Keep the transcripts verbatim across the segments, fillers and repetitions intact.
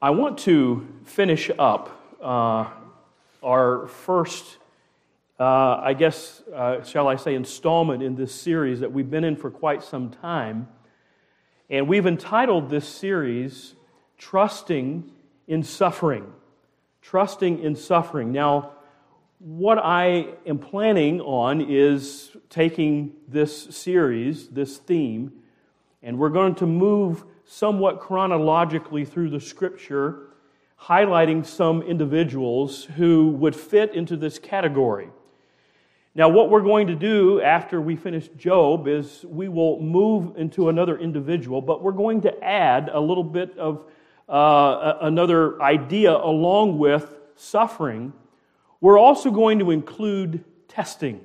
I want to finish up uh, our first, uh, I guess, uh, shall I say, installment in this series that we've been in for quite some time. And we've entitled this series, Trusting in Suffering. Trusting in Suffering. Now, what I am planning on is taking this series, this theme, and we're going to move somewhat chronologically through the Scripture, highlighting some individuals who would fit into this category. Now, what we're going to do after we finish Job is we will move into another individual, but we're going to add a little bit of uh, another idea along with suffering. We're also going to include testing.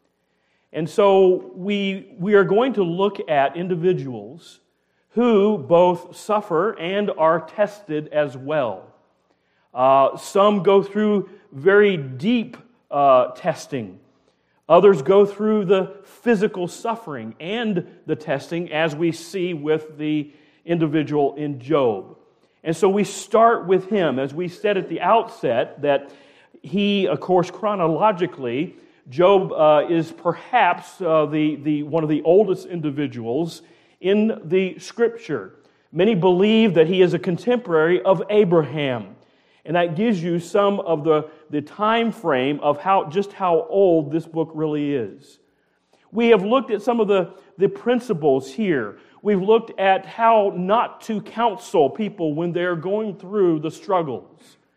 And so we, we are going to look at individuals who both suffer and are tested as well. Uh, some go through very deep uh, testing. Others go through the physical suffering and the testing, as we see with the individual in Job. And so we start with him, as we said at the outset, that he, of course, chronologically, Job uh, is perhaps uh, the, the one of the oldest individuals in the Scripture. Many believe that he is a contemporary of Abraham, and that gives you some of the, the time frame of how just how old this book really is. We have looked at some of the, the principles here. We've looked at how not to counsel people when they're going through the struggles.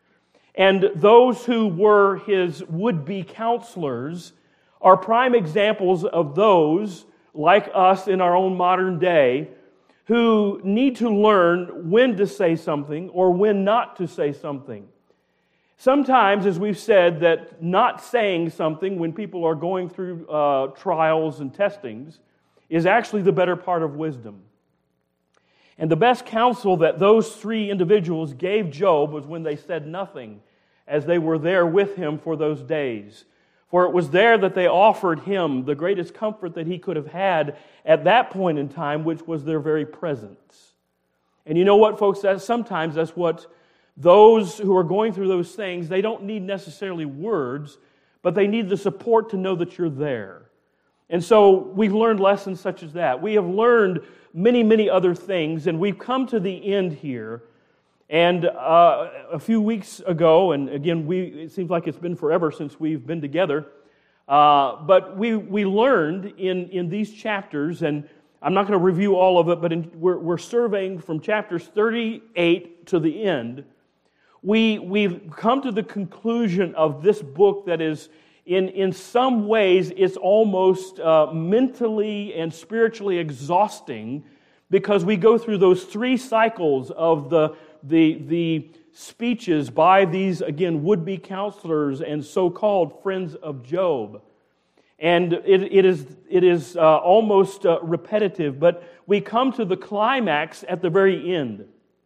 And those who were his would-be counselors are prime examples of those like us in our own modern day, who need to learn when to say something or when not to say something. Sometimes, as we've said, that not saying something when people are going through uh, trials and testings is actually the better part of wisdom. And the best counsel that those three individuals gave Job was when they said nothing, as they were there with him for those days. For it was there that they offered him the greatest comfort that he could have had at that point in time, which was their very presence. And you know what, folks? That sometimes that's what those who are going through those things, they don't need necessarily words, but they need the support to know that you're there. And so we've learned lessons such as that. We have learned many, many other things, and we've come to the end here. And uh, a few weeks ago, and again, we it seems like it's been forever since we've been together, uh, but we we learned in, in these chapters, and I'm not going to review all of it, but in, we're, we're surveying from chapters thirty-eight to the end. We, we've come to the conclusion of this book that is, in, in some ways, it's almost uh, mentally and spiritually exhausting, because we go through those three cycles of the The, the speeches by these, again, would-be counselors and so-called friends of Job. And it, it is, it is uh, almost uh, repetitive, but we come to the climax at the very end.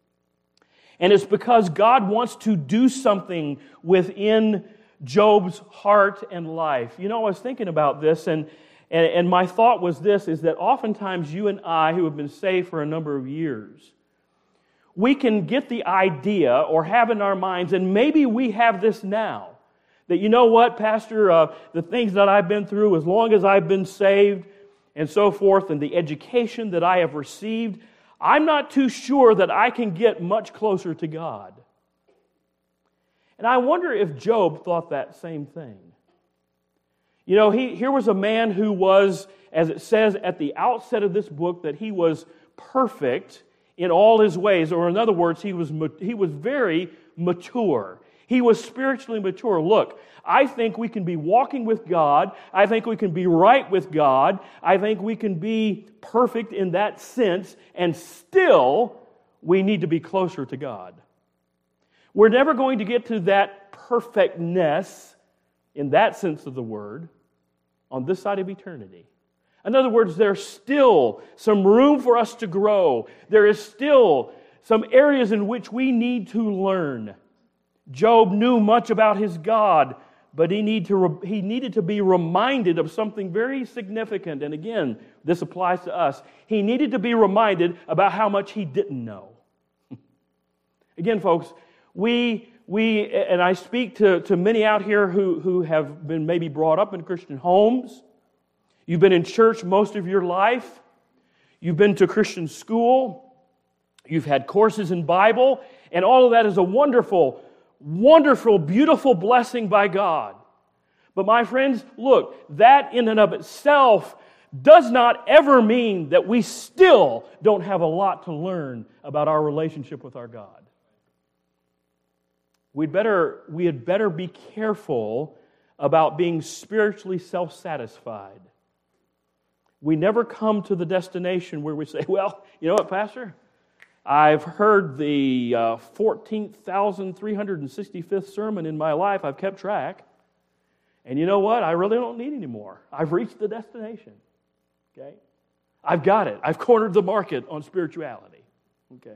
And it's because God wants to do something within Job's heart and life. You know, I was thinking about this, and, and, and my thought was this, is that oftentimes you and I, who have been saved for a number of years, we can get the idea or have in our minds, and maybe we have this now, that you know what, Pastor, uh, the things that I've been through, as long as I've been saved and so forth, and the education that I have received, I'm not too sure that I can get much closer to God. And I wonder if Job thought that same thing. You know, he, here was a man who was, as it says at the outset of this book, that he was perfect in all his ways, or in other words, he was he was very mature. He was spiritually mature. Look, I think we can be walking with God. I think we can be right with God. I think we can be perfect in that sense, and still we need to be closer to God. We're never going to get to that perfectness, in that sense of the word, on this side of eternity. In other words, there's still some room for us to grow. There is still some areas in which we need to learn. Job knew much about his God, but he, need to, he needed to be reminded of something very significant. And again, this applies to us. He needed to be reminded about how much he didn't know. Again, folks, we, we and I speak to, to many out here who, who have been maybe brought up in Christian homes. You've been in church most of your life. You've been to Christian school. You've had courses in Bible. And all of that is a wonderful, wonderful, beautiful blessing by God. But my friends, look, that in and of itself does not ever mean that we still don't have a lot to learn about our relationship with our God. We'd better, we had better be careful about being spiritually self-satisfied. We never come to the destination where we say, well, you know what, Pastor? I've heard the uh, fourteen thousand three hundred sixty-fifth sermon in my life. I've kept track. And you know what? I really don't need any more. I've reached the destination. Okay? I've got it. I've cornered the market on spirituality. Okay?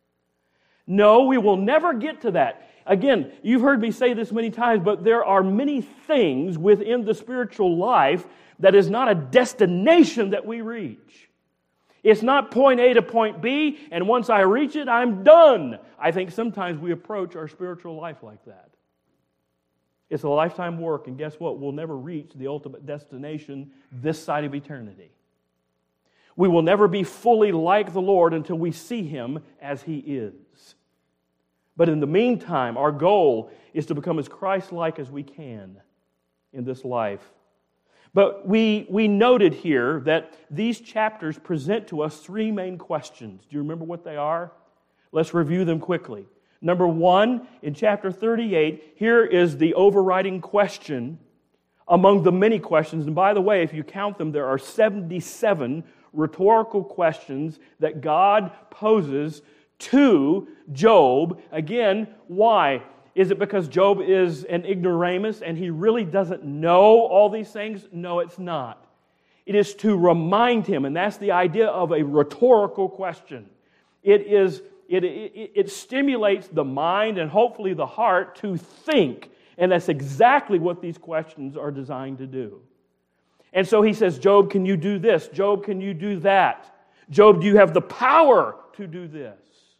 No, we will never get to that. Again, you've heard me say this many times, but there are many things within the spiritual life that is not a destination that we reach. It's not point A to point B, and once I reach it, I'm done. I think sometimes we approach our spiritual life like that. It's a lifetime work, and guess what? We'll never reach the ultimate destination this side of eternity. We will never be fully like the Lord until we see Him as He is. But in the meantime, our goal is to become as Christ-like as we can in this life. But we, we noted here that these chapters present to us three main questions. Do you remember what they are? Let's review them quickly. Number one, in chapter thirty-eight, here is the overriding question among the many questions. And by the way, if you count them, there are seventy-seven rhetorical questions that God poses to Job. Again, why? Is it because Job is an ignoramus and he really doesn't know all these things? No, it's not. It is to remind him, and that's the idea of a rhetorical question. It is it, it, it stimulates the mind and hopefully the heart to think, and that's exactly what these questions are designed to do. And so he says, Job, can you do this? Job, can you do that? Job, do you have the power to do this?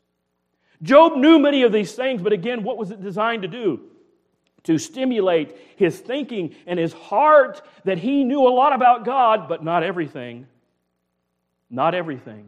Job knew many of these things, but again, what was it designed to do? To stimulate his thinking and his heart that he knew a lot about God, but not everything. Not everything.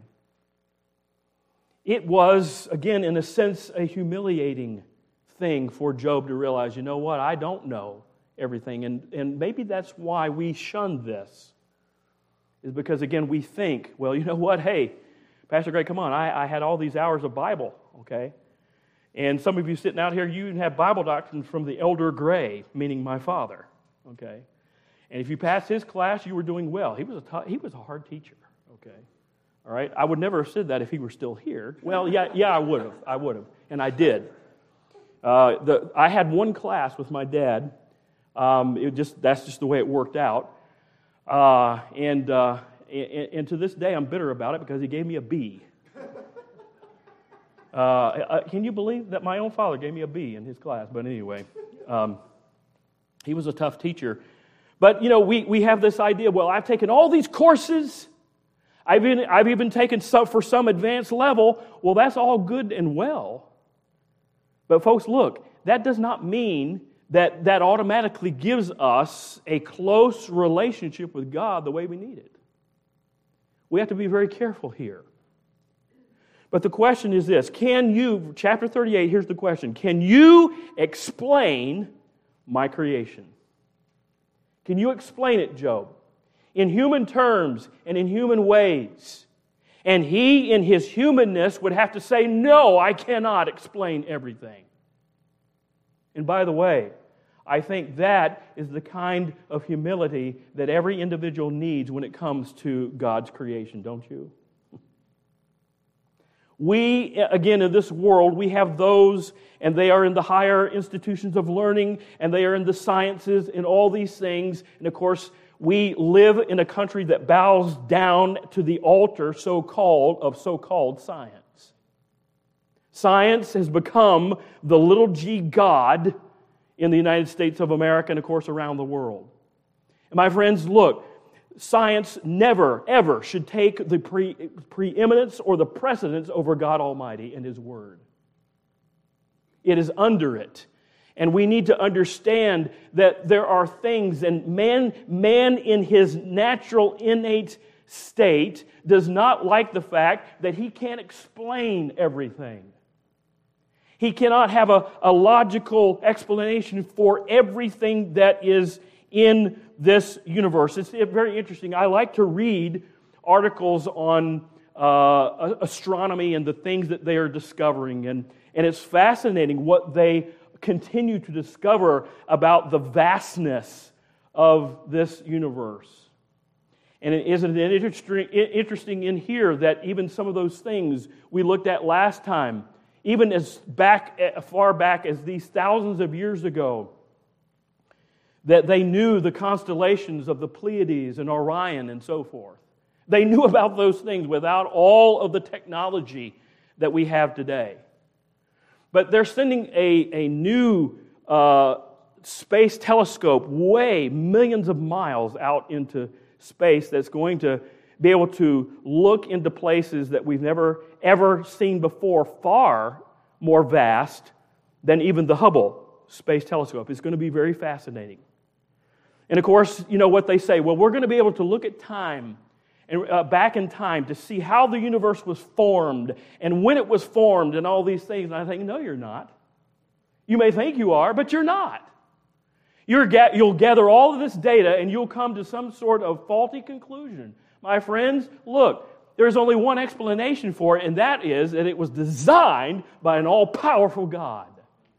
It was, again, in a sense, a humiliating thing for Job to realize, you know what, I don't know everything. And, and maybe that's why we shun this, is because, again, we think, well, you know what, hey, Pastor Greg, come on, I, I had all these hours of Bible, okay? And some of you sitting out here, you have Bible doctrine from the Elder Gray, meaning my father, okay? And if you passed his class, you were doing well. He was a t- he was a hard teacher, okay? All right? I would never have said that if he were still here. Well, yeah, yeah, I would have. I would have, and I did. Uh, the, I had one class with my dad. Um, it just that's just the way it worked out. Uh, and, uh, and and to this day, I'm bitter about it because he gave me a B. Uh, uh, can you believe that my own father gave me a B in his class? But anyway, um, he was a tough teacher. But, you know, we, we have this idea, well, I've taken all these courses. I've even, I've even taken some for some advanced level. Well, that's all good and well. But, folks, look, that does not mean that that automatically gives us a close relationship with God the way we need it. We have to be very careful here. But the question is this, can you, chapter thirty-eight, here's the question, can you explain my creation? Can you explain it, Job, in human terms and in human ways? And he, in his humanness, would have to say, no, I cannot explain everything. And by the way, I think that is the kind of humility that every individual needs when it comes to God's creation, don't you? We, again, in this world, we have those, and they are in the higher institutions of learning, and they are in the sciences, and all these things. And of course, we live in a country that bows down to the altar, so-called, of so-called science. Science has become the little g God in the United States of America, and of course, around the world. And my friends, look, science never, ever should take the pre- preeminence or the precedence over God Almighty and His Word. It is under it. And we need to understand that there are things, and man, man in his natural, innate state does not like the fact that he can't explain everything. He cannot have a, a logical explanation for everything that is in this universe. It's very interesting. I like to read articles on uh, astronomy and the things that they are discovering, and, and it's fascinating what they continue to discover about the vastness of this universe. And isn't it interesting, interesting in here that even some of those things we looked at last time, even as back as far back as these thousands of years ago, that they knew the constellations of the Pleiades and Orion and so forth. They knew about those things without all of the technology that we have today. But they're sending a, a new uh, space telescope way millions of miles out into space that's going to be able to look into places that we've never ever seen before, far more vast than even the Hubble Space Telescope. It's going to be very fascinating. And of course, you know what they say, well, we're going to be able to look at time and uh, back in time to see how the universe was formed and when it was formed and all these things. And I think, no, you're not. You may think you are, but you're not. You're ga- you'll gather all of this data and you'll come to some sort of faulty conclusion. My friends, look, there's only one explanation for it, and that is that it was designed by an all-powerful God.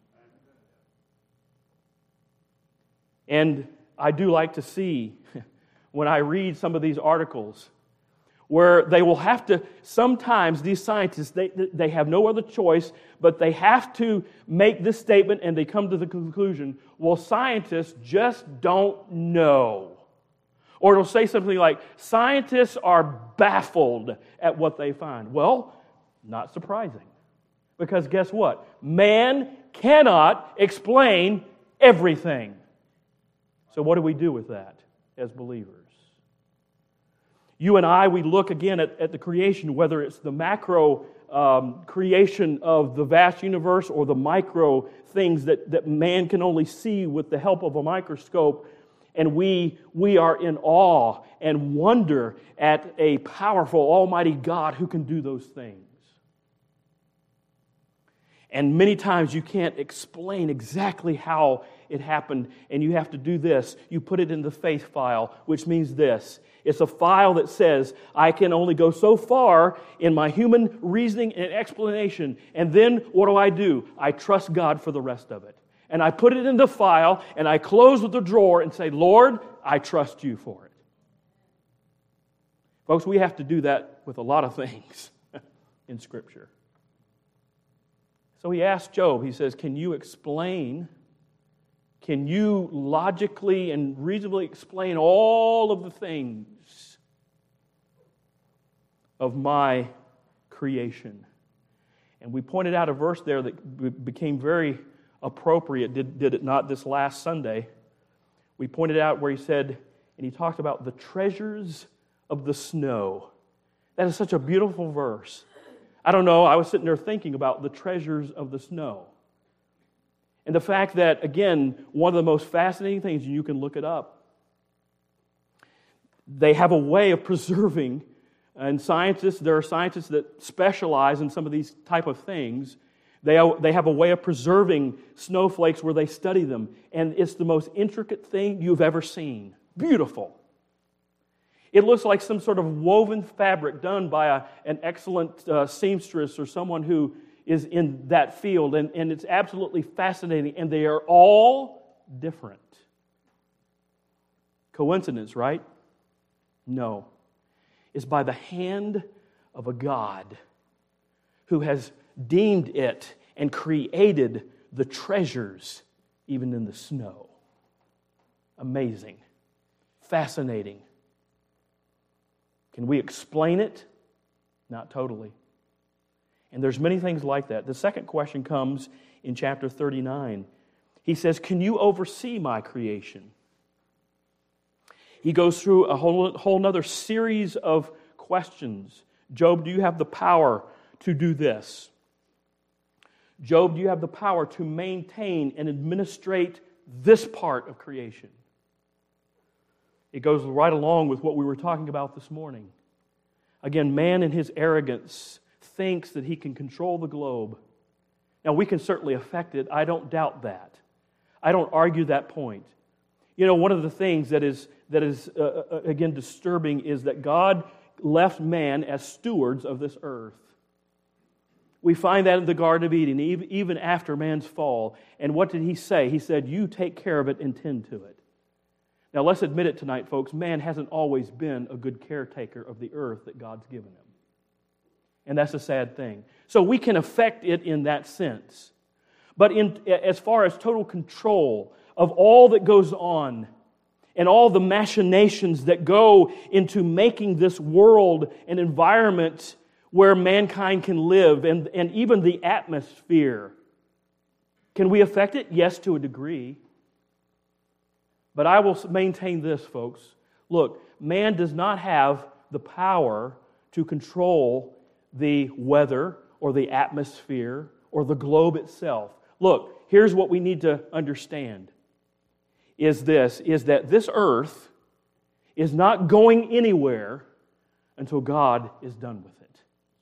And I do like to see, when I read some of these articles, where they will have to, sometimes these scientists, they, they have no other choice, but they have to make this statement and they come to the conclusion, well, scientists just don't know. Or it'll say something like, scientists are baffled at what they find. Well, not surprising. Because guess what? Man cannot explain everything. So what do we do with that as believers? You and I, we look again at, at the creation, whether it's the macro um, creation of the vast universe or the micro things that, that man can only see with the help of a microscope, and we, we are in awe and wonder at a powerful, almighty God who can do those things. And many times you can't explain exactly how it happened, and you have to do this. You put it in the faith file, which means this. It's a file that says, I can only go so far in my human reasoning and explanation, and then what do I do? I trust God for the rest of it. And I put it in the file, and I close the drawer and say, Lord, I trust you for it. Folks, we have to do that with a lot of things in Scripture. So he asked Job, he says, can you explain, can you logically and reasonably explain all of the things of my creation? And we pointed out a verse there that became very appropriate, did, did it not, this last Sunday. We pointed out where he said, and he talked about the treasures of the snow. That is such a beautiful verse. I don't know, I was sitting there thinking about the treasures of the snow. And the fact that, again, one of the most fascinating things, and you can look it up, they have a way of preserving, and scientists, there are scientists that specialize in some of these type of things. They, they have a way of preserving snowflakes where they study them, and it's the most intricate thing you've ever seen. Beautiful. It looks like some sort of woven fabric done by a, an excellent uh, seamstress or someone who is in that field, and, and it's absolutely fascinating, and they are all different. Coincidence, right? No. It's by the hand of a God who has deemed it and created the treasures even in the snow. Amazing. Fascinating. Can we explain it? Not totally. And there's many things like that. The second question comes in chapter thirty-nine. He says, can you oversee my creation? He goes through a whole, whole other series of questions. Job, do you have the power to do this? Job, do you have the power to maintain and administrate this part of creation? It goes right along with what we were talking about this morning. Again, man in his arrogance thinks that he can control the globe. Now, we can certainly affect it. I don't doubt that. I don't argue that point. You know, one of the things that is, that is uh, again, disturbing is that God left man as stewards of this earth. We find that in the Garden of Eden, even after man's fall. And what did he say? He said, you take care of it and tend to it. Now, let's admit it tonight, folks. Man hasn't always been a good caretaker of the earth that God's given him. And that's a sad thing. So we can affect it in that sense. But in, as far as total control of all that goes on and all the machinations that go into making this world an environment where mankind can live, and, and even the atmosphere, can we affect it? Yes, to a degree. But I will maintain this, folks. Look, man does not have the power to control the weather or the atmosphere or the globe itself. Look, here's what we need to understand. Is this, is that this earth is not going anywhere until God is done with it.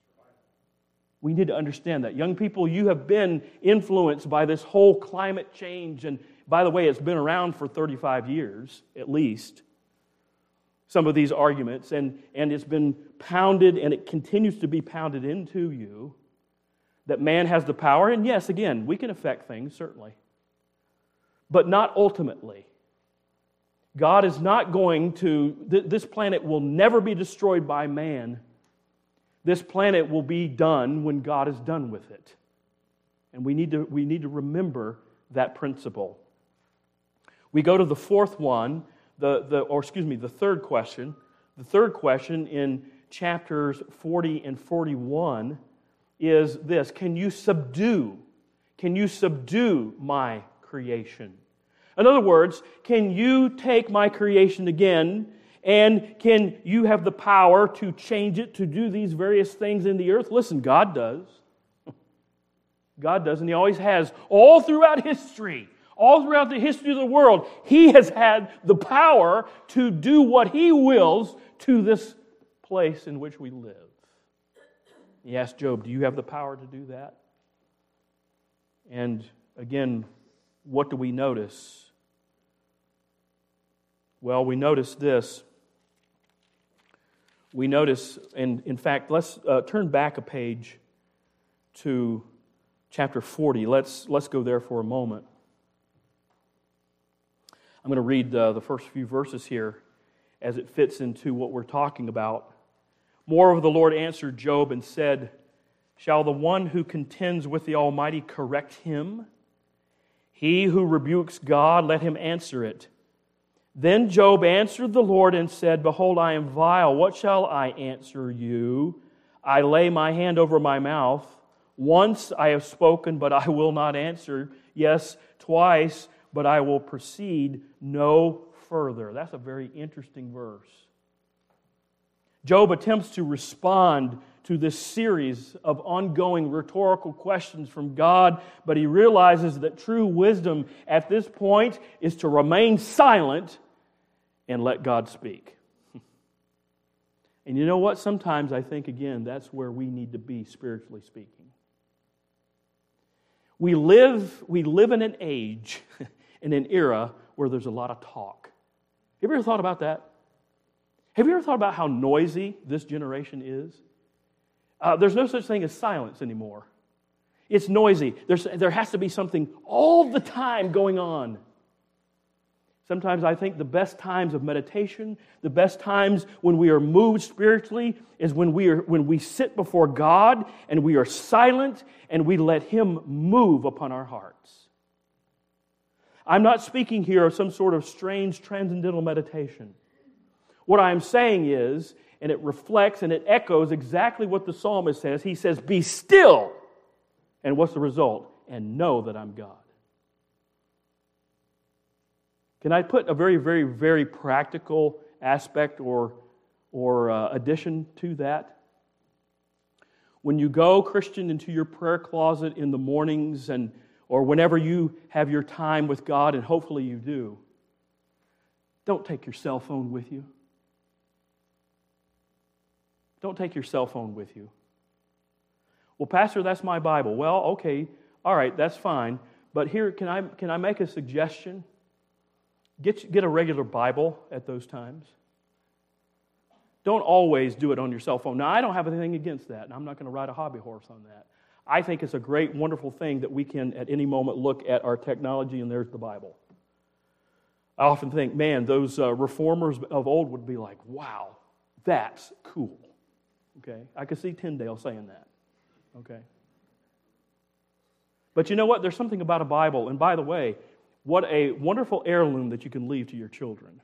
We need to understand that. Young people, you have been influenced by this whole climate change, and by the way, it's been around for thirty-five years, at least, some of these arguments, and, and it's been pounded, and it continues to be pounded into you, that man has the power, and yes, again, we can affect things, certainly, but not ultimately. God is not going to, th- this planet will never be destroyed by man. This planet will be done when God is done with it. And we need to, we need to remember that principle. We go to the fourth one, the, the, or excuse me, the third question. The third question in chapters forty and forty-one is this: can you subdue? Can you subdue my creation? In other words, can you take my creation again, and can you have the power to change it, to do these various things in the earth? Listen, God does. God does, and He always has. All throughout history, all throughout the history of the world, He has had the power to do what He wills to this place in which we live. He asked Job, do you have the power to do that? And again, what do we notice? Well, we notice this. We notice, and in fact, let's uh, turn back a page to chapter forty. Let's, let's go there for a moment. I'm going to read uh, the first few verses here as it fits into what we're talking about. Moreover, the Lord answered Job and said, shall the one who contends with the Almighty correct him? He who rebukes God, let him answer it. Then Job answered the Lord and said, behold, I am vile. What shall I answer you? I lay my hand over my mouth. Once I have spoken, but I will not answer. Yes, twice, but I will proceed no further. That's a very interesting verse. Job attempts to respond to this series of ongoing rhetorical questions from God, but he realizes that true wisdom at this point is to remain silent and let God speak. And you know what? Sometimes I think, again, that's where we need to be, spiritually speaking. We live, we live in an age, in an era, where there's a lot of talk. Have you ever thought about that? Have you ever thought about how noisy this generation is? Uh, there's no such thing as silence anymore. It's noisy. There's, there has to be something all the time going on. Sometimes I think the best times of meditation, the best times when we are moved spiritually, is when we are when we sit before God and we are silent and we let Him move upon our hearts. I'm not speaking here of some sort of strange transcendental meditation. What I'm saying is, and it reflects and it echoes exactly what the psalmist says. He says, be still. And what's the result? And know that I'm God. Can I put a very, very, very practical aspect or, or uh, addition to that? When you go, Christian, into your prayer closet in the mornings and or whenever you have your time with God, and hopefully you do, don't take your cell phone with you. Don't take your cell phone with you. Well, Pastor, that's my Bible. Well, okay, all right, that's fine. But here, can I can I make a suggestion? Get, get a regular Bible at those times. Don't always do it on your cell phone. Now, I don't have anything against that, and I'm not going to ride a hobby horse on that. I think it's a great, wonderful thing that we can, at any moment, look at our technology, and there's the Bible. I often think, man, those uh, reformers of old would be like, wow, that's cool. Okay? I could see Tyndale saying that. Okay? But you know what? There's something about a Bible, and by the way, what a wonderful heirloom that you can leave to your children.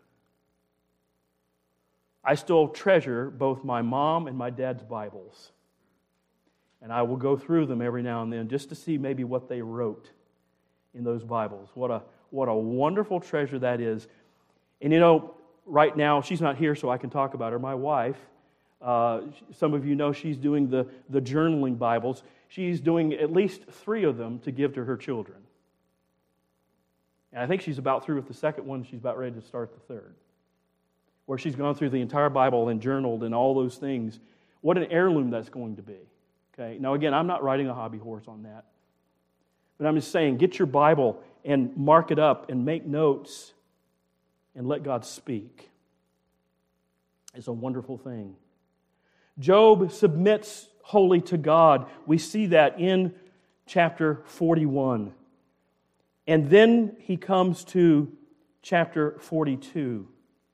I still treasure both my mom and my dad's Bibles. And I will go through them every now and then just to see maybe what they wrote in those Bibles. What a what a wonderful treasure that is. And you know, right now, she's not here so I can talk about her. My wife, uh, some of you know she's doing the, the journaling Bibles. She's doing at least three of them to give to her children. And I think she's about through with the second one. She's about ready to start the third, where she's gone through the entire Bible and journaled and all those things. What an heirloom that's going to be. Okay. Now, again, I'm not riding a hobby horse on that. But I'm just saying, get your Bible and mark it up and make notes and let God speak. It's a wonderful thing. Job submits wholly to God. We see that in chapter forty-one. And then he comes to chapter forty-two.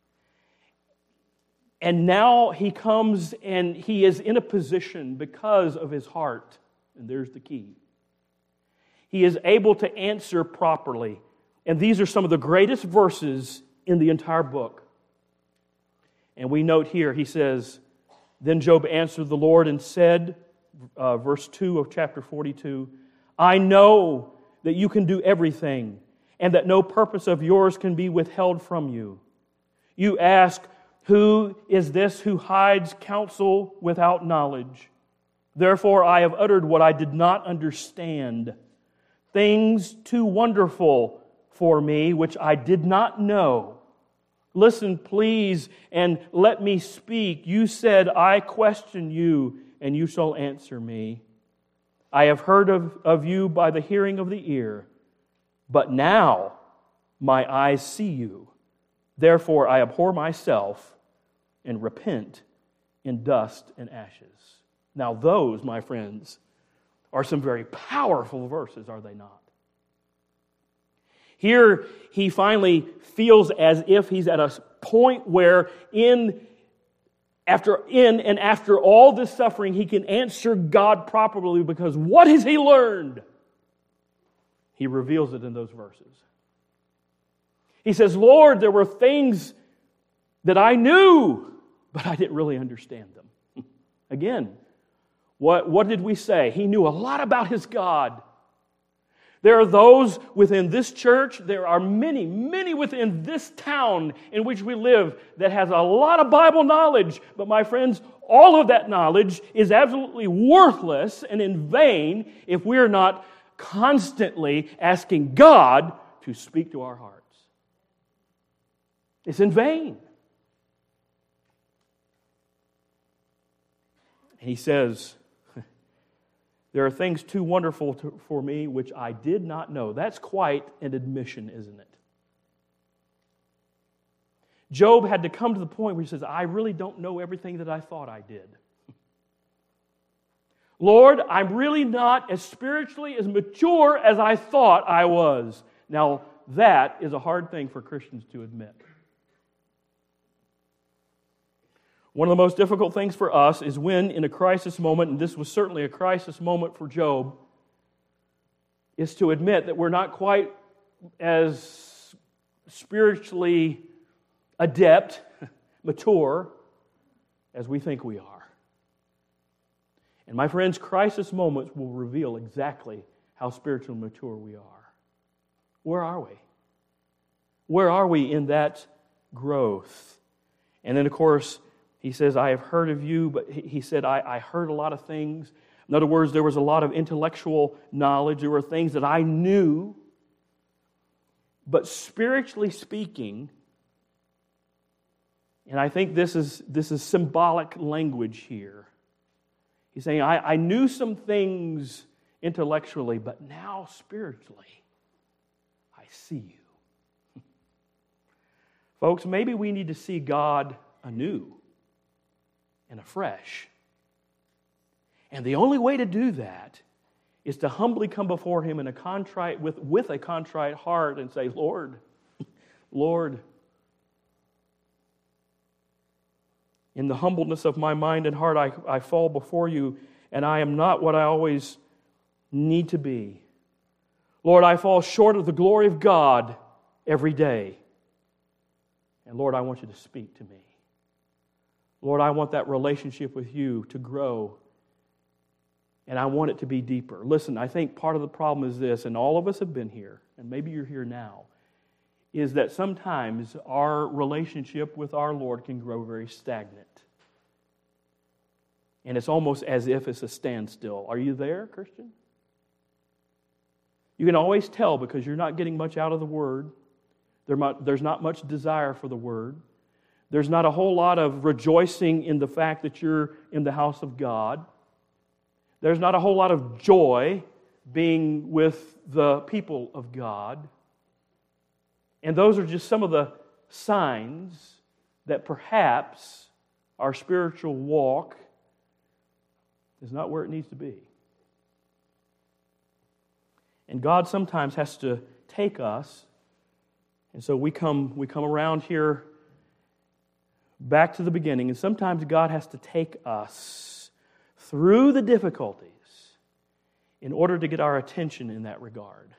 And now he comes and he is in a position because of his heart. And there's the key. He is able to answer properly. And these are some of the greatest verses in the entire book. And we note here, he says, then Job answered the Lord and said, uh, verse two of chapter forty-two, I know that you can do everything, and that no purpose of yours can be withheld from you. You ask, who is this who hides counsel without knowledge? Therefore I have uttered what I did not understand, things too wonderful for me, which I did not know. Listen, please, and let me speak. You said, I question you, and you shall answer me. I have heard of, of you by the hearing of the ear, but now my eyes see you. Therefore I abhor myself and repent in dust and ashes. Now those, my friends, are some very powerful verses, are they not? Here he finally feels as if he's at a point where in After in and after all this suffering, he can answer God properly, because what has he learned? He reveals it in those verses. He says, Lord, there were things that I knew, but I didn't really understand them. Again, what, what did we say? He knew a lot about his God. There are those within this church, there are many, many within this town in which we live that has a lot of Bible knowledge. But my friends, all of that knowledge is absolutely worthless and in vain if we're not constantly asking God to speak to our hearts. It's in vain. And he says, there are things too wonderful to, for me which I did not know. That's quite an admission, isn't it? Job had to come to the point where he says, I really don't know everything that I thought I did. Lord, I'm really not as spiritually as mature as I thought I was. Now, that is a hard thing for Christians to admit. One of the most difficult things for us is when, in a crisis moment, and this was certainly a crisis moment for Job, is to admit that we're not quite as spiritually adept, mature, as we think we are. And my friends, crisis moments will reveal exactly how spiritually mature we are. Where are we? Where are we in that growth? And then, of course, he says, I have heard of you, but he said, I, I heard a lot of things, In other words, there was a lot of intellectual knowledge. There were things that I knew. But spiritually speaking, and I think this is, this is symbolic language here. He's saying, I, I knew some things intellectually, but now spiritually, I see you. Folks, maybe we need to see God anew and afresh. And the only way to do that is to humbly come before Him in a contrite, with, with a contrite heart and say, Lord, Lord, in the humbleness of my mind and heart, I, I fall before you, and I am not what I always need to be. Lord, I fall short of the glory of God every day. And Lord, I want you to speak to me. Lord, I want that relationship with you to grow, and I want it to be deeper. Listen, I think part of the problem is this, and all of us have been here, and maybe you're here now, is that sometimes our relationship with our Lord can grow very stagnant. And it's almost as if it's a standstill. Are you there, Christian? You can always tell because you're not getting much out of the Word. There's not much desire for the Word. There's not a whole lot of rejoicing in the fact that you're in the house of God. There's not a whole lot of joy being with the people of God. And those are just some of the signs that perhaps our spiritual walk is not where it needs to be. And God sometimes has to take us, and so we come, we come around here back to the beginning, and sometimes God has to take us through the difficulties in order to get our attention in that regard.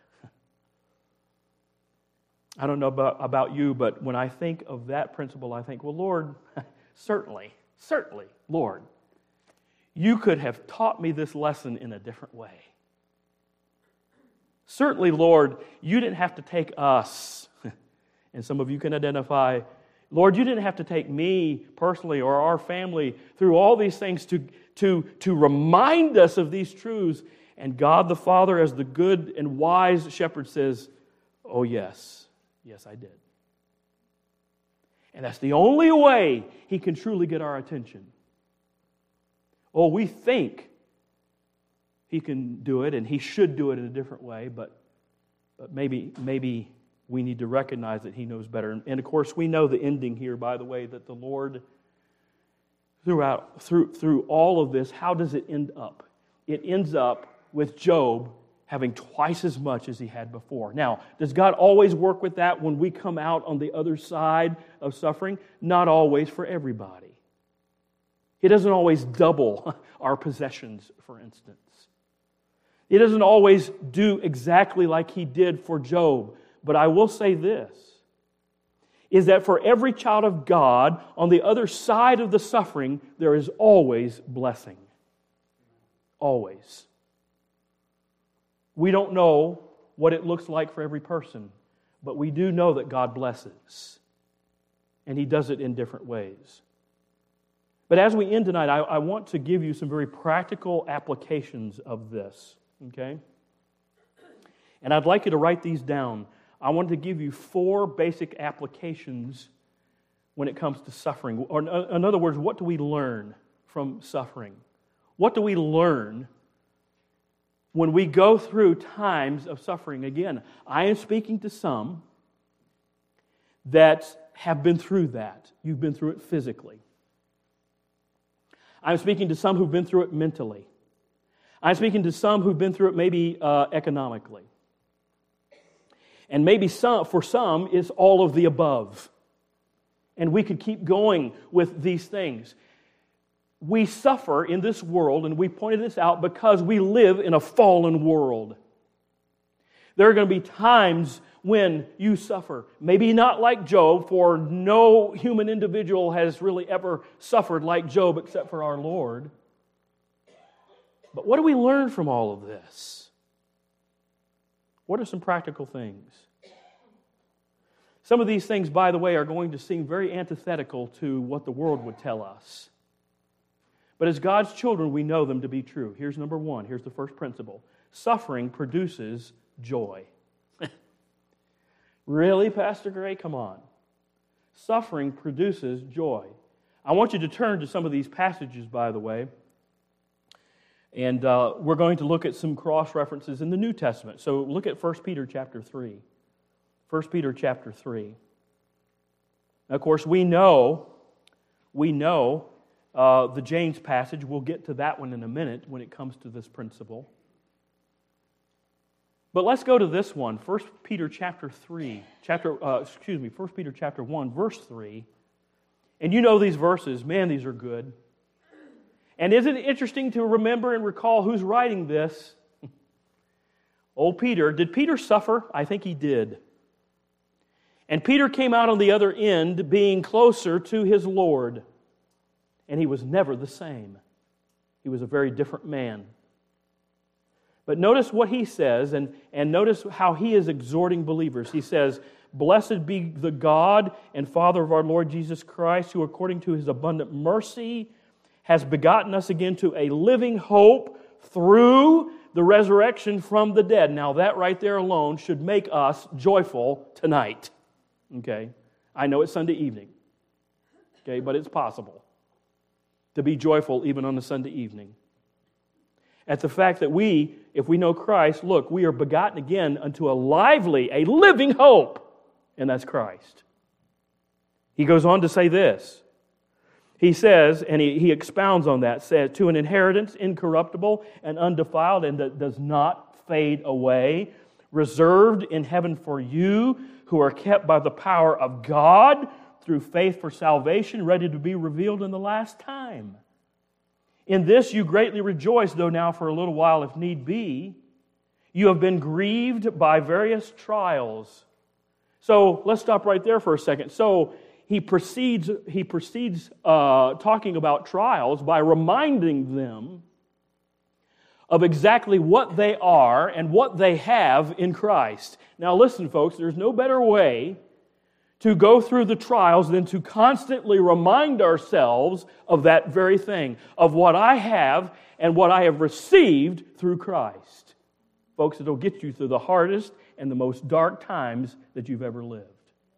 I don't know about, about you, but when I think of that principle, I think, well, Lord, certainly, certainly, Lord, you could have taught me this lesson in a different way. Certainly, Lord, you didn't have to take us, and some of you can identify, Lord, you didn't have to take me personally or our family through all these things to, to, to remind us of these truths. And God the Father, as the good and wise shepherd, says, oh yes, yes I did. And that's the only way He can truly get our attention. Oh, we think He can do it, and He should do it in a different way, but, but maybe, maybe we need to recognize that He knows better. And, and of course, we know the ending here, by the way, that the Lord, throughout, through, through all of this, how does it end up? It ends up with Job having twice as much as he had before. Now, does God always work with that when we come out on the other side of suffering? Not always for everybody. He doesn't always double our possessions, for instance. He doesn't always do exactly like He did for Job. But I will say this, is that for every child of God, on the other side of the suffering, there is always blessing. Always. We don't know what it looks like for every person, but we do know that God blesses. And He does it in different ways. But as we end tonight, I, I want to give you some very practical applications of this. Okay? And I'd like you to write these down. I wanted to give you four basic applications when it comes to suffering. Or in other words, what do we learn from suffering? What do we learn when we go through times of suffering? Again, I am speaking to some that have been through that. You've been through it physically. I'm speaking to some who've been through it mentally. I'm speaking to some who've been through it maybe uh, economically. And maybe some, for some, it's all of the above. And we could keep going with these things. We suffer in this world, and we pointed this out, because we live in a fallen world. There are going to be times when you suffer. Maybe not like Job, for no human individual has really ever suffered like Job except for our Lord. But what do we learn from all of this? What are some practical things? Some of these things, by the way, are going to seem very antithetical to what the world would tell us. But as God's children, we know them to be true. Here's number one. Here's the first principle. Suffering produces joy. Really, Pastor Gray? Come on. Suffering produces joy. I want you to turn to some of these passages, by the way. And uh, we're going to look at some cross-references in the New Testament. So look at First Peter chapter three. First Peter chapter three. Now, of course, we know, we know uh, the James passage. We'll get to that one in a minute when it comes to this principle. But let's go to this one, First Peter chapter three, chapter uh, excuse me, First Peter chapter one, verse three. And you know these verses, man, these are good. And isn't it interesting to remember and recall who's writing this? Old Peter. Did Peter suffer? I think he did. And Peter came out on the other end being closer to his Lord. And he was never the same. He was a very different man. But notice what he says, and, and notice how he is exhorting believers. He says, "Blessed be the God and Father of our Lord Jesus Christ, who according to His abundant mercy has begotten us again to a living hope through the resurrection from the dead." Now that right there alone should make us joyful tonight. Okay? I know it's Sunday evening. Okay, but it's possible to be joyful even on a Sunday evening. At the fact that we, if we know Christ, look, we are begotten again unto a lively, a living hope, and that's Christ. He goes on to say this. He says, and he, he expounds on that, says, "To an inheritance incorruptible and undefiled, and that does not fade away, reserved in heaven for you, who are kept by the power of God through faith for salvation, ready to be revealed in the last time. In this you greatly rejoice, though now for a little while, if need be, you have been grieved by various trials." So let's stop right there for a second. So he proceeds, he proceeds uh, talking about trials by reminding them of exactly what they are and what they have in Christ. Now listen, folks, there's no better way to go through the trials than to constantly remind ourselves of that very thing, of what I have and what I have received through Christ. Folks, it'll get you through the hardest and the most dark times that you've ever lived.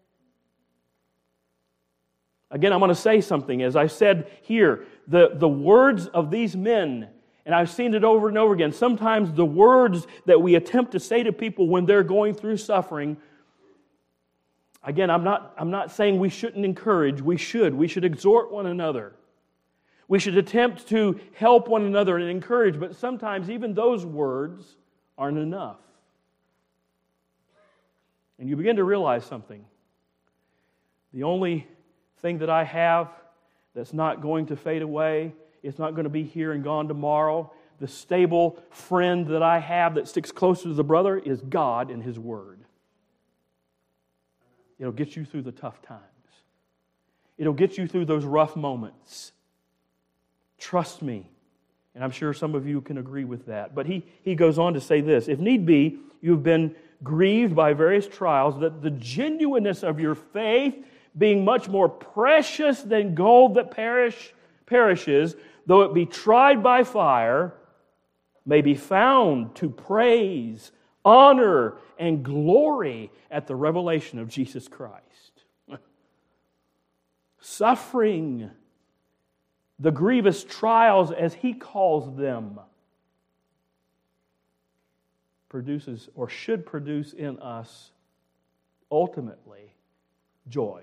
Again, I'm going to say something. As I said here, the, the words of these men, and I've seen it over and over again, sometimes the words that we attempt to say to people when they're going through suffering, again, I'm not, I'm not saying we shouldn't encourage. We should. We should exhort one another. We should attempt to help one another and encourage, but sometimes even those words aren't enough. And you begin to realize something. The only thing that I have that's not going to fade away, it's not going to be here and gone tomorrow, the stable friend that I have that sticks closer to the brother is God and His Word. It'll get you through the tough times. It'll get you through those rough moments. Trust me. And I'm sure some of you can agree with that. But he, he goes on to say this: "If need be, you've been grieved by various trials, that the genuineness of your faith, being much more precious than gold that perish, perishes, though it be tried by fire, may be found to praise, honor, and glory at the revelation of Jesus Christ." Suffering, the grievous trials as he calls them, produces or should produce in us ultimately joy.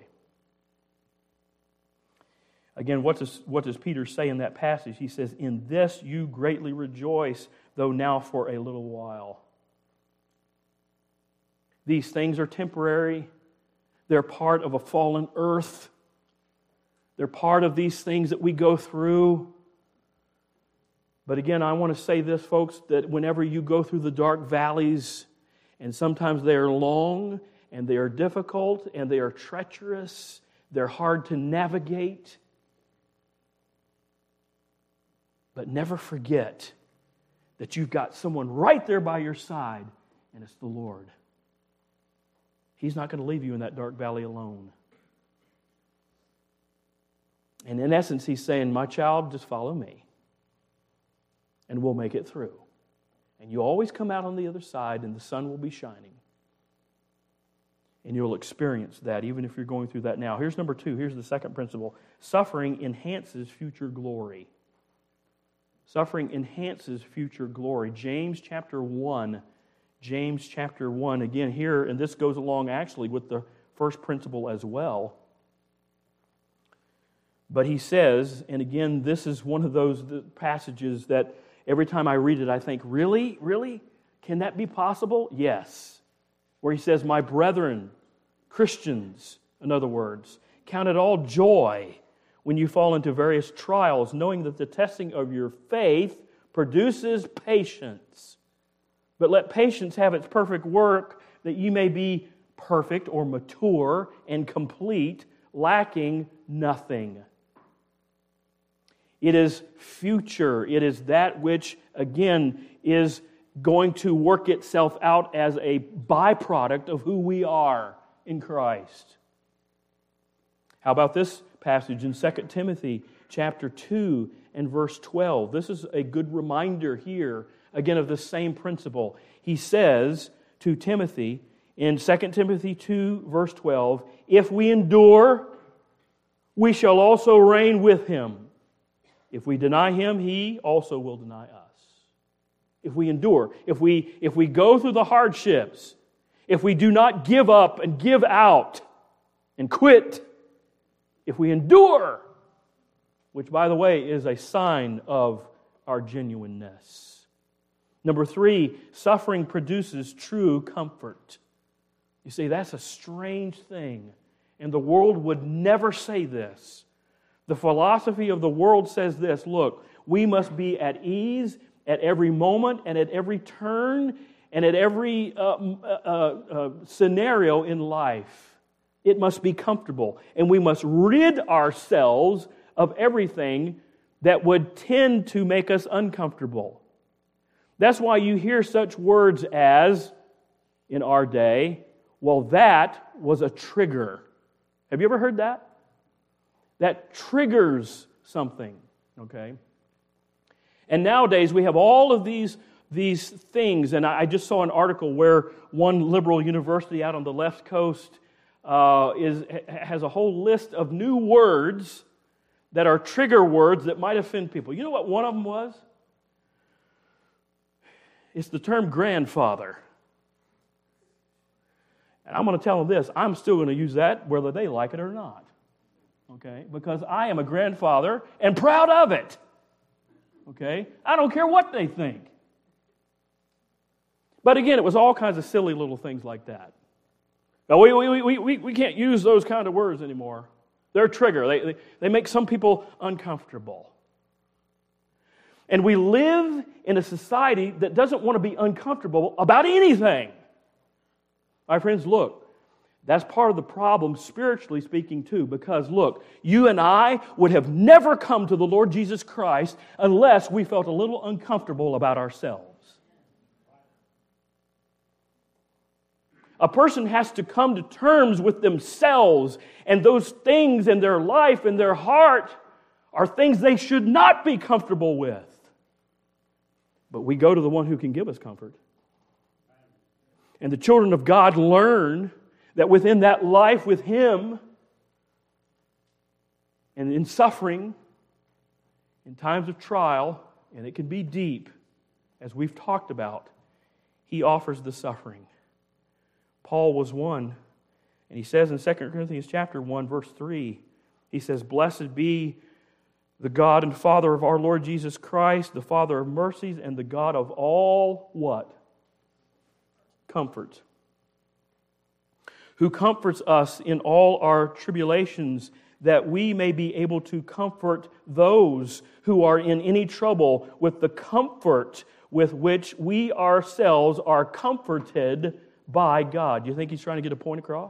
Again, what does, what does Peter say in that passage? He says, "In this you greatly rejoice, though now for a little while." These things are temporary. They're part of a fallen earth. They're part of these things that we go through. But again, I want to say this, folks, that whenever you go through the dark valleys, and sometimes they are long, and they are difficult, and they are treacherous, they're hard to navigate, but never forget that you've got someone right there by your side, and it's the Lord. He's not going to leave you in that dark valley alone. And in essence, He's saying, "My child, just follow me. and we'll make it through. And you always come out on the other side, and the sun will be shining. And you'll experience that, even if you're going through that now. Here's number two. Here's the second principle. Suffering enhances future glory. Suffering enhances future glory. James chapter one. James chapter one. Again, here, and this goes along actually with the first principle as well. But he says, and again, this is one of those passages that every time I read it, I think, really? Really? Can that be possible? Yes. Where he says, my brethren, Christians, in other words, count it all joy when you fall into various trials, knowing that the testing of your faith produces patience. But let patience have its perfect work, that you may be perfect or mature and complete, lacking nothing. It is future. It is that which, again, is going to work itself out as a byproduct of who we are in Christ. How about this passage in Second Timothy chapter two and verse twelve? This is a good reminder here, again, of the same principle. He says to Timothy in Second Timothy two, verse twelve, if we endure, we shall also reign with him. If we deny him, he also will deny us. If we endure, if we, if we go through the hardships, if we do not give up and give out and quit, if we endure, which, by the way, is a sign of our genuineness. Number three, suffering produces true comfort. You see, that's a strange thing, and the world would never say this. The philosophy of the world says this, look, we must be at ease at every moment and at every turn and at every uh, uh, uh, scenario in life. It must be comfortable, and we must rid ourselves of everything that would tend to make us uncomfortable. That's why you hear such words as, in our day, well, that was a trigger. Have you ever heard that? That triggers something, okay? And nowadays we have all of these, these things, and I just saw an article where one liberal university out on the left coast uh, is, has a whole list of new words that are trigger words that might offend people. You know what one of them was? It's the term grandfather. And I'm going to tell them this, I'm still going to use that whether they like it or not. Okay? Because I am a grandfather and proud of it. Okay? I don't care what they think. But again, it was all kinds of silly little things like that. Now, we, we, we, we, we can't use those kind of words anymore. They're a trigger. They, they, they make some people uncomfortable. And we live in a society that doesn't want to be uncomfortable about anything. My friends, look, that's part of the problem, spiritually speaking, too, because, look, you and I would have never come to the Lord Jesus Christ unless we felt a little uncomfortable about ourselves. A person has to come to terms with themselves, and those things in their life and their heart are things they should not be comfortable with. But we go to the one who can give us comfort. And the children of God learn that within that life with Him, and in suffering, in times of trial, and it can be deep, as we've talked about, He offers the suffering. Paul was one, and he says in Second Corinthians chapter one, verse three, he says, "Blessed be the God and Father of our Lord Jesus Christ, the Father of mercies, and the God of all," what? Comfort. Who comforts us in all our tribulations, that we may be able to comfort those who are in any trouble with the comfort with which we ourselves are comforted by God. Do you think he's trying to get a point across?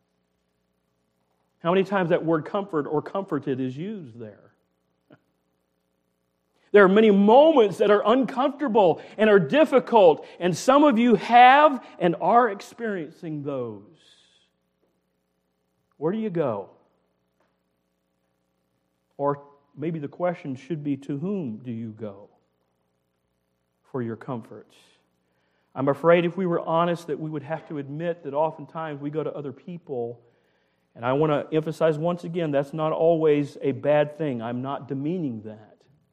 How many times that word comfort or comforted is used there? There are many moments that are uncomfortable and are difficult, and some of you have and are experiencing those. Where do you go? Or maybe the question should be, to whom do you go? for your comfort. I'm afraid if we were honest that we would have to admit that oftentimes we go to other people, and I want to emphasize once again, that's not always a bad thing. I'm not demeaning that.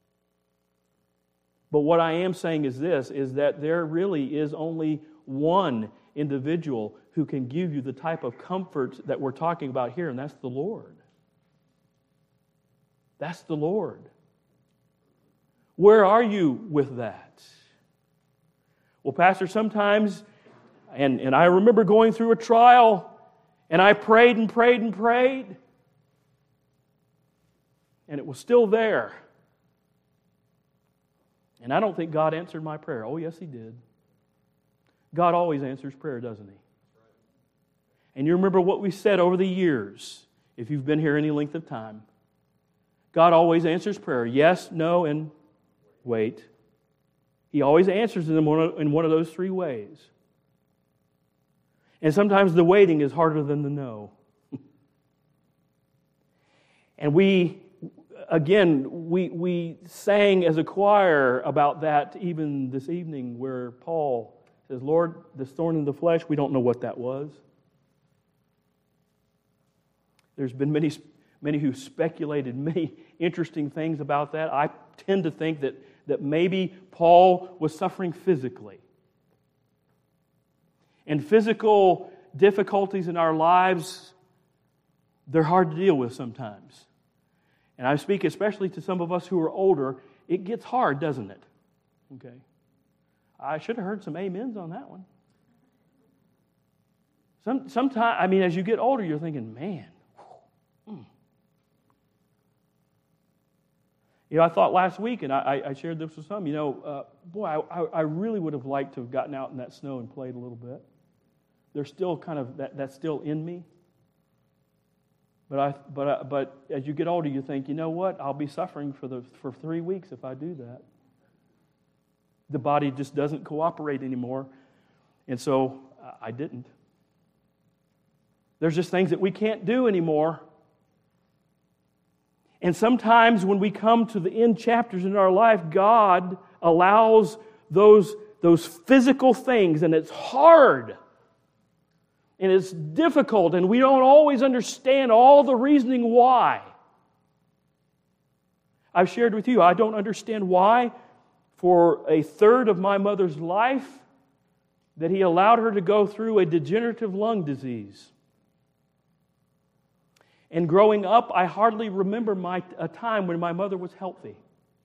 But what I am saying is this, is that there really is only one individual who can give you the type of comfort that we're talking about here, and that's the Lord. That's the Lord. Where are you with that? Well, Pastor, sometimes, and, and I remember going through a trial, and I prayed and prayed and prayed, and it was still there. And I don't think God answered my prayer. Oh, yes, He did. God always answers prayer, doesn't He? And you remember what we said over the years, if you've been here any length of time. God always answers prayer. Yes, no, and wait. He always answers them in one of those three ways. And sometimes the waiting is harder than the no. And we, again, we, we sang as a choir about that even this evening, where Paul says, Lord, this thorn in the flesh, we don't know what that was. There's been many, many who speculated many interesting things about that. I tend to think that, that maybe Paul was suffering physically. And physical difficulties in our lives, they're hard to deal with sometimes. And I speak especially to some of us who are older. It gets hard, doesn't it? Okay. I should have heard some amens on that one. Some, sometimes, I mean, as you get older, you're thinking, man. Hmm. You know, I thought last week, and I, I shared this with some, you know, uh, boy, I, I really would have liked to have gotten out in that snow and played a little bit. There's still kind of, that, that's still in me. But I, but I, but as you get older, you think, you know what? I'll be suffering for the for three weeks if I do that. The body just doesn't cooperate anymore, and so I didn't. There's just things that we can't do anymore. And sometimes when we come to the end chapters in our life, God allows those those physical things, and it's hard. And it's difficult, and we don't always understand all the reasoning why. I've shared with you, I don't understand why, for a third of my mother's life, that He allowed her to go through a degenerative lung disease. And growing up, I hardly remember my, a time when my mother was healthy.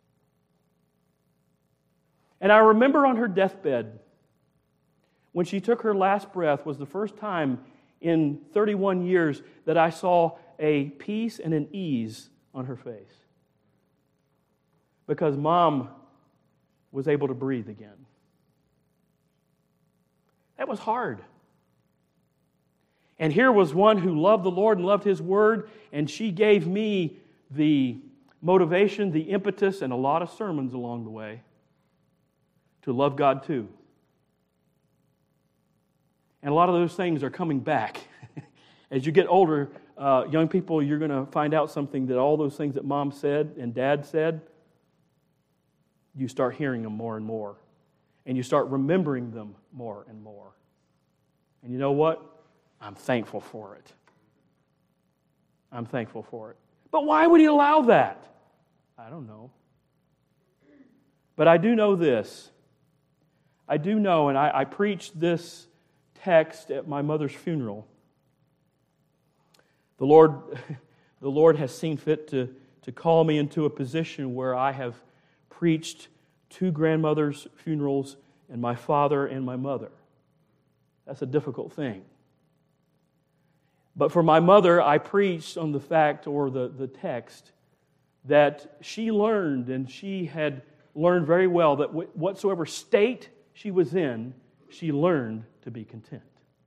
And I remember on her deathbed, when she took her last breath, was the first time in thirty-one years that I saw a peace and an ease on her face. Because Mom was able to breathe again. That was hard. And here was one who loved the Lord and loved His Word, and she gave me the motivation, the impetus, and a lot of sermons along the way to love God too. And a lot of those things are coming back. As you get older, uh, young people, you're going to find out something that all those things that Mom said and Dad said, you start hearing them more and more. And you start remembering them more and more. And you know what? I'm thankful for it. I'm thankful for it. But why would He allow that? I don't know. But I do know this. I do know, and I, I preached this text at my mother's funeral. The Lord, the Lord has seen fit to, to call me into a position where I have preached two grandmothers' funerals and my father and my mother. That's a difficult thing. But for my mother, I preached on the fact or the, the text that she learned, and she had learned very well, that whatsoever state she was in, she learned to be content.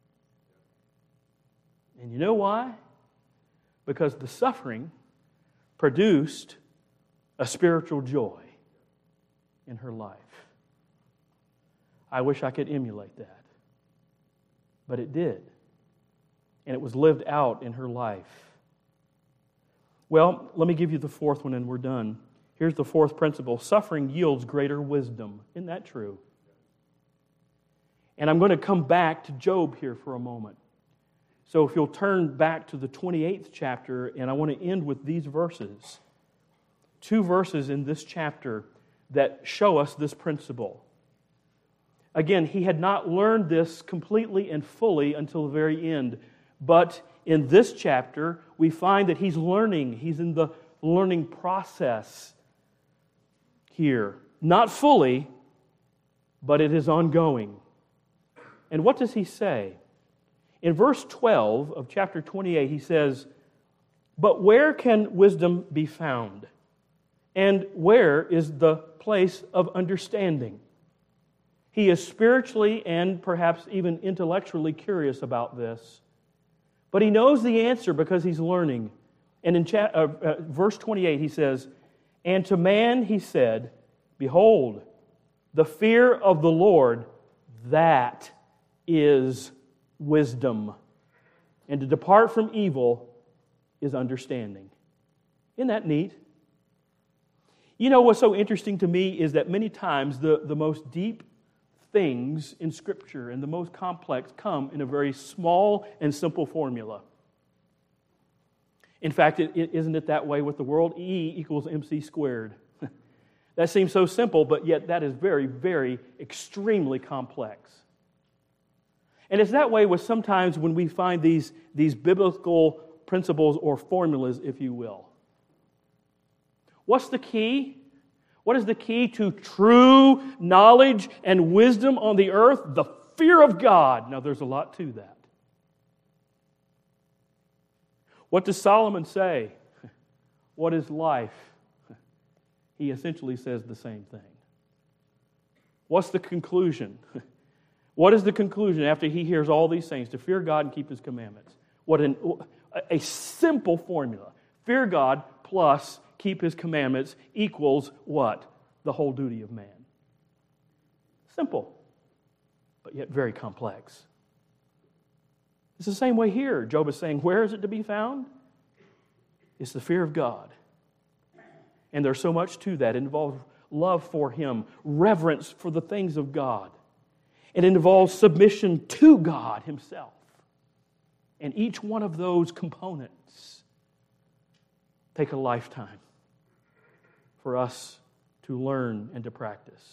And you know why? Because the suffering produced a spiritual joy in her life. I wish I could emulate that. But it did. And it was lived out in her life. Well, let me give you the fourth one and we're done. Here's the fourth principle. Suffering yields greater wisdom. Isn't that true? And I'm going to come back to Job here for a moment. So if you'll turn back to the twenty-eighth chapter, and I want to end with these verses. Two verses in this chapter that show us this principle. Again, he had not learned this completely and fully until the very end. But in this chapter, we find that he's learning. He's in the learning process here. Not fully, but it is ongoing. And what does he say? In verse twelve of chapter twenty-eight, he says, "But where can wisdom be found? And where is the place of understanding?" He is spiritually and perhaps even intellectually curious about this. But he knows the answer because he's learning. And in cha- uh, uh, verse twenty-eight, he says, "And to man he said, Behold, the fear of the Lord, that is wisdom. And to depart from evil is understanding." Isn't that neat? You know what's so interesting to me is that many times the, the most deep things in Scripture and the most complex come in a very small and simple formula. In fact, it, it, isn't it that way with the world? E equals mc squared. That seems so simple, but yet that is very, very extremely complex. And it's that way with sometimes when we find these, these biblical principles or formulas, if you will. What's the key? What is the key to true knowledge and wisdom on the earth? The fear of God. Now, there's a lot to that. What does Solomon say? What is life? He essentially says the same thing. What's the conclusion? What is the conclusion after he hears all these things? To fear God and keep His commandments. What an, a simple formula. Fear God plus keep His commandments equals what? The whole duty of man. Simple, but yet very complex. It's the same way here. Job is saying, where is it to be found? It's the fear of God. And there's so much to that. It involves love for Him, reverence for the things of God. It involves submission to God Himself. And each one of those components take a lifetime for us to learn and to practice.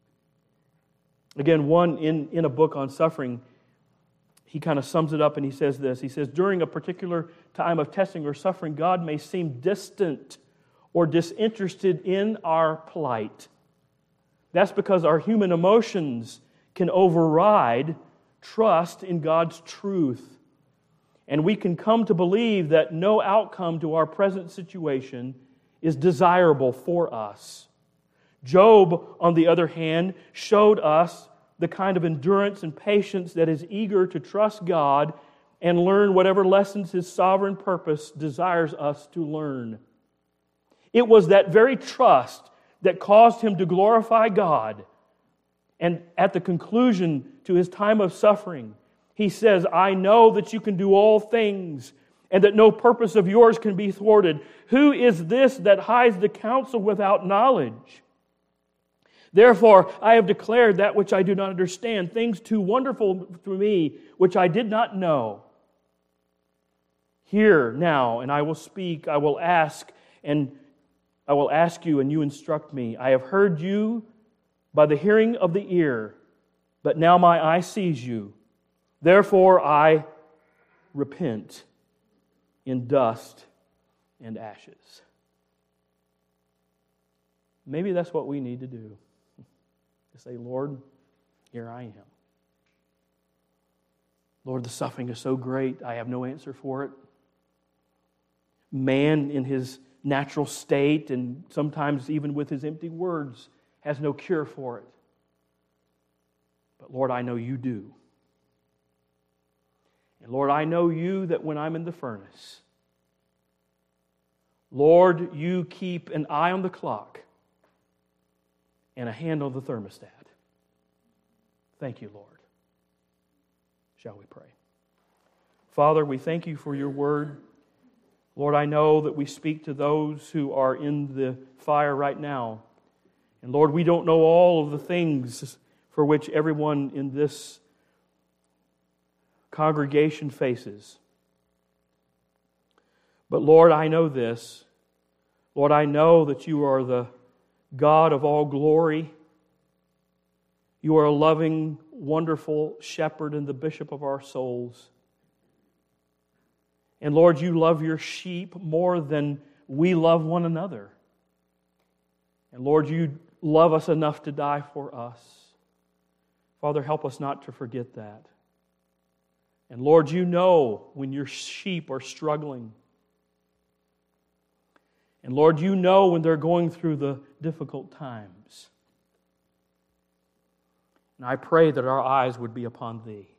Again, one in, in a book on suffering, he kind of sums it up and he says this. He says, during a particular time of testing or suffering, God may seem distant or disinterested in our plight. That's because our human emotions can override trust in God's truth. And we can come to believe that no outcome to our present situation is desirable for us. Job, on the other hand, showed us the kind of endurance and patience that is eager to trust God and learn whatever lessons His sovereign purpose desires us to learn. It was that very trust that caused him to glorify God. And at the conclusion to his time of suffering, he says, I know that you can do all things and that no purpose of yours can be thwarted. Who is this that hides the counsel without knowledge? Therefore, I have declared that which I do not understand, things too wonderful for me, which I did not know. Hear now, and I will speak, I will ask, and I will ask you, and you instruct me. I have heard you by the hearing of the ear, but now my eye sees you. Therefore I repent in dust and ashes. Maybe that's what we need to do. To say, Lord, here I am. Lord, the suffering is so great, I have no answer for it. Man in his natural state, and sometimes even with his empty words, has no cure for it. But Lord, I know you do. And Lord, I know you that when I'm in the furnace, Lord, you keep an eye on the clock and a hand on the thermostat. Thank you, Lord. Shall we pray? Father, we thank you for your word. Lord, I know that we speak to those who are in the fire right now. And Lord, we don't know all of the things for which everyone in this congregation faces. But Lord, I know this. Lord, I know that you are the God of all glory. You are a loving, wonderful shepherd and the bishop of our souls. And Lord, you love your sheep more than we love one another. And Lord, you love us enough to die for us. Father, help us not to forget that. And Lord, you know when your sheep are struggling. And Lord, you know when they're going through the difficult times. And I pray that our eyes would be upon Thee.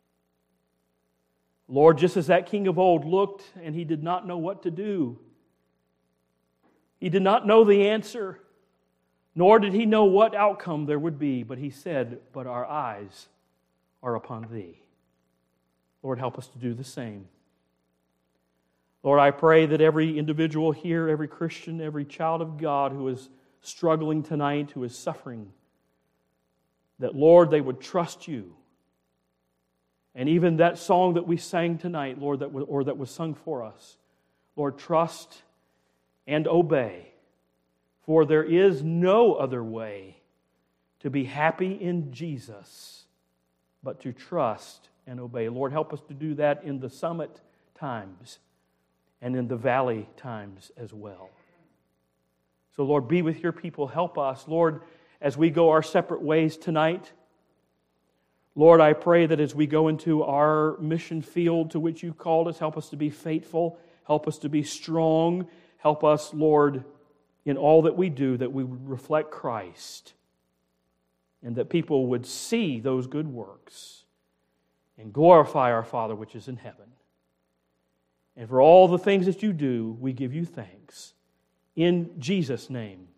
Lord, just as that king of old looked and he did not know what to do. He did not know the answer, nor did he know what outcome there would be. But he said, but our eyes are upon Thee. Lord, help us to do the same. Lord, I pray that every individual here, every Christian, every child of God who is struggling tonight, who is suffering, that, Lord, they would trust You. And even that song that we sang tonight, Lord, that was, or that was sung for us, Lord, trust and obey. For there is no other way to be happy in Jesus but to trust and obey. Lord, help us to do that in the summit times and in the valley times as well. So, Lord, be with Your people. Help us, Lord, as we go our separate ways tonight. Lord, I pray that as we go into our mission field to which You called us, help us to be faithful, help us to be strong, help us, Lord, in all that we do, that we would reflect Christ, and that people would see those good works and glorify our Father which is in heaven. And for all the things that You do, we give You thanks. In Jesus' name,